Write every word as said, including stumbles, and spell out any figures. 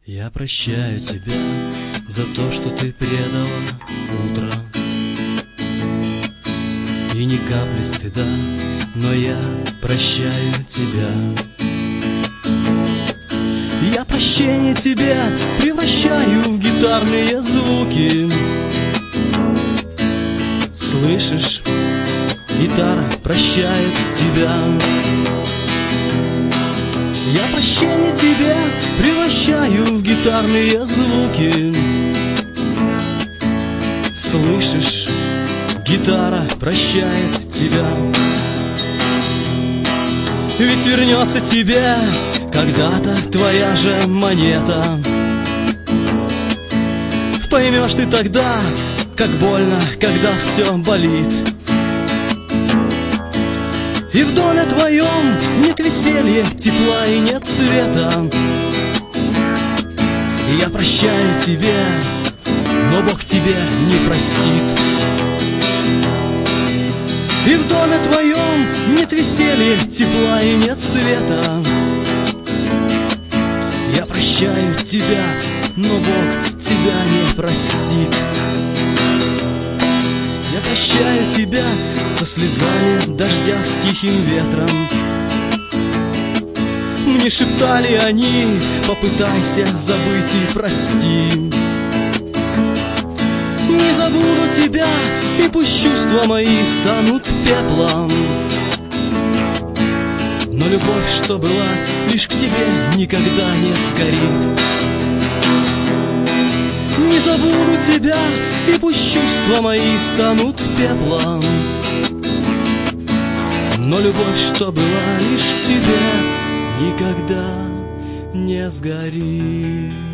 Я прощаю тебя за то, что ты предала утро, и ни капли стыда, но я прощаю тебя. Я прощение тебе превращаю в гитарные звуки. Слышишь, гитара прощает тебя. Я прощение тебе превращаю в гитарные звуки. Слышишь, гитара прощает тебя. Ведь вернется тебе когда-то твоя же монета. Поймешь ты тогда, как больно, когда все болит. И в доме твоем нет веселья, тепла и нет света. Я прощаю тебе, но Бог тебе не простит. И в доме твоем нет веселья, тепла и нет света. Я прощаю тебя, но Бог тебя не простит. Я прощаю тебя со слезами дождя, с тихим ветром. Мне шептали они: попытайся забыть и прости. Не забуду тебя, и пусть чувства мои станут пеплом, но любовь, что была, лишь к тебе никогда не сгорит. Не забуду тебя, и пусть чувства мои станут пеплом, но любовь, что была, лишь к тебе никогда не сгорит.